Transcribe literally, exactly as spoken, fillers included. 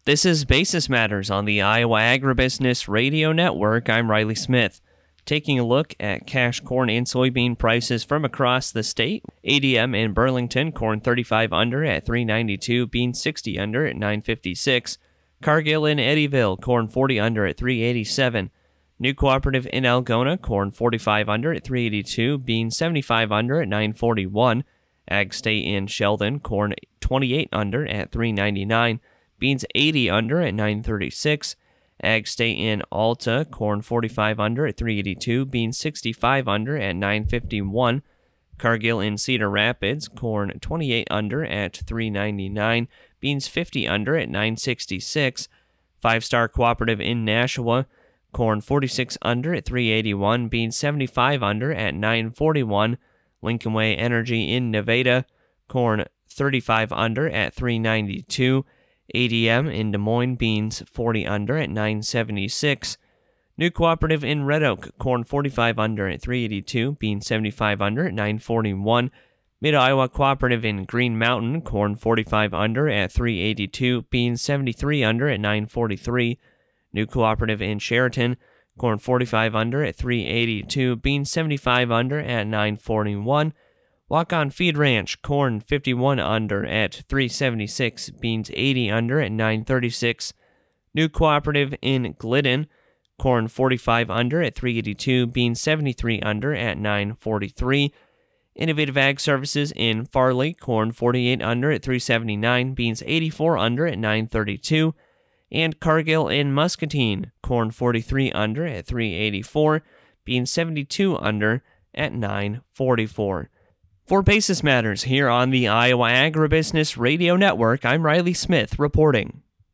This is Basis Matters on the Iowa Agribusiness Radio Network. I'm Riley Smith. Taking a look at cash corn and soybean prices from across the state. A D M in Burlington, corn thirty-five under at three ninety-two, beans sixty under at nine fifty-six. Cargill in Eddyville, corn forty under at three eighty-seven. New Cooperative in Algona, corn forty-five under at three eighty-two, beans seventy-five under at nine forty-one. Ag State in Sheldon, corn twenty-eight under at three ninety-nine. Beans eighty under at nine thirty-six. Ag State in Alta, corn forty-five under at three eighty-two, beans sixty-five under at nine fifty-one. Cargill in Cedar Rapids, corn twenty-eight under at three ninety-nine, beans fifty under at nine sixty-six. Five Star Cooperative in Nashua, corn forty-six under at three eighty-one, beans seventy-five under at nine forty-one. Lincoln Way Energy in Nevada, corn thirty-five under at three ninety-two. A D M in Des Moines, beans forty under at nine seventy-six. New Cooperative in Red Oak, corn forty-five under at three eighty-two, beans seventy-five under at nine forty-one. Mid-Iowa Cooperative in Green Mountain, corn forty-five under at three eighty-two, beans seventy-three under at nine forty-three. New Cooperative in Sheraton, corn forty-five under at three eighty-two, beans seventy-five under at nine forty-one. Walk-On Feed Ranch, corn fifty-one under at three seventy-six, beans eighty under at nine thirty-six. New Cooperative in Glidden, corn forty-five under at three eighty-two, beans seventy-three under at nine forty-three. Innovative Ag Services in Farley, corn forty-eight under at three seventy-nine, beans eighty-four under at nine thirty-two. And Cargill in Muscatine, corn forty-three under at three eighty-four, beans seventy-two under at nine forty-four. For Basis Matters here on the Iowa Agribusiness Radio Network, I'm Riley Smith reporting.